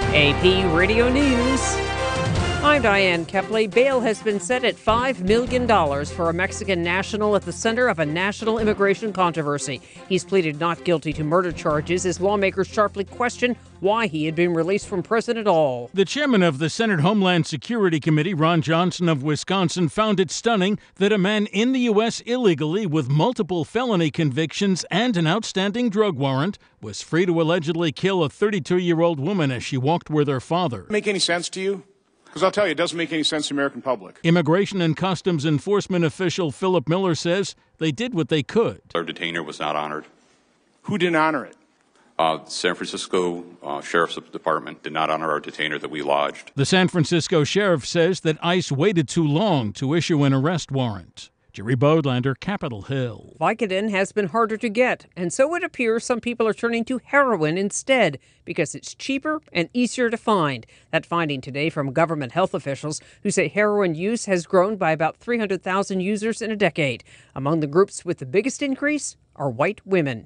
AP Radio News. I'm Diane Kepley. Bail has been set at $5 million for a Mexican national at the center of a national immigration controversy. He's pleaded not guilty to murder charges as lawmakers sharply question why he had been released from prison at all. The chairman of the Senate Homeland Security Committee, Ron Johnson of Wisconsin, found it stunning that a man in the U.S. illegally with multiple felony convictions and an outstanding drug warrant was free to allegedly kill a 32-year-old woman as she walked with her father. Make any sense to you? Because I'll tell you, it doesn't make any sense to the American public. Immigration and Customs Enforcement official Philip Miller says they did what they could. Our detainer was not honored. Who didn't honor it? San Francisco Sheriff's Department did not honor our detainer that we lodged. The San Francisco sheriff says that ICE waited too long to issue an arrest warrant. Jerry Bodlander, Capitol Hill. Vicodin has been harder to get, and so it appears some people are turning to heroin instead because it's cheaper and easier to find. That finding today from government health officials who say heroin use has grown by about 300,000 users in a decade. Among the groups with the biggest increase are white women.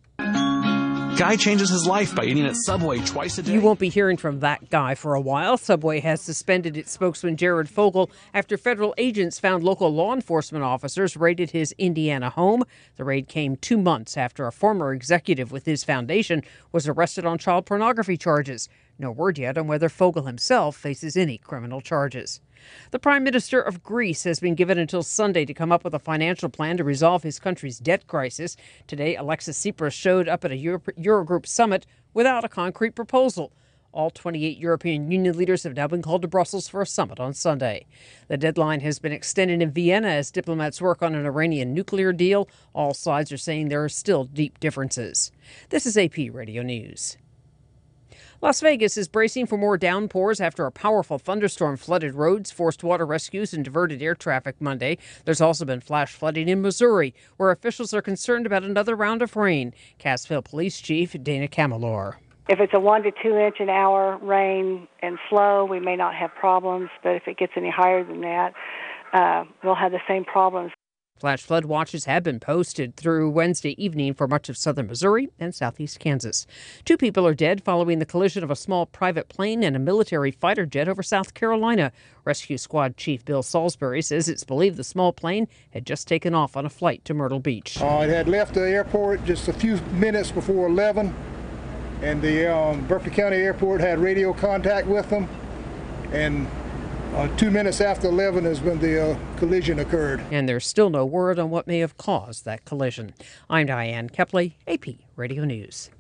Guy changes his life by eating at Subway twice a day. You won't be hearing from that guy for a while. Subway has suspended its spokesman Jared Fogle after federal agents found local law enforcement officers raided his Indiana home. The raid came 2 months after a former executive with his foundation was arrested on child pornography charges. No word yet on whether Fogle himself faces any criminal charges. The Prime Minister of Greece has been given until Sunday to come up with a financial plan to resolve his country's debt crisis. Today, Alexis Tsipras showed up at a Eurogroup summit without a concrete proposal. All 28 European Union leaders have now been called to Brussels for a summit on Sunday. The deadline has been extended in Vienna as diplomats work on an Iranian nuclear deal. All sides are saying there are still deep differences. This is AP Radio News. Las Vegas is bracing for more downpours after a powerful thunderstorm flooded roads, forced water rescues, and diverted air traffic Monday. There's also been flash flooding in Missouri, where officials are concerned about another round of rain. Cassville Police Chief Dana Camelor. If it's a 1 to 2 inch an hour rain and slow, we may not have problems, but if it gets any higher than that, we'll have the same problems. Flash flood watches have been posted through Wednesday evening for much of southern Missouri and southeast Kansas. 2 people are dead following the collision of a small private plane and a military fighter jet over South Carolina. Rescue Squad Chief Bill Salisbury says it's believed the small plane had just taken off on a flight to Myrtle Beach. It had left the airport just a few minutes before 11, and the Berkeley County Airport had radio contact with them, and 2 minutes after 11 is when the collision occurred. And there's still no word on what may have caused that collision. I'm Diane Kepley, AP Radio News.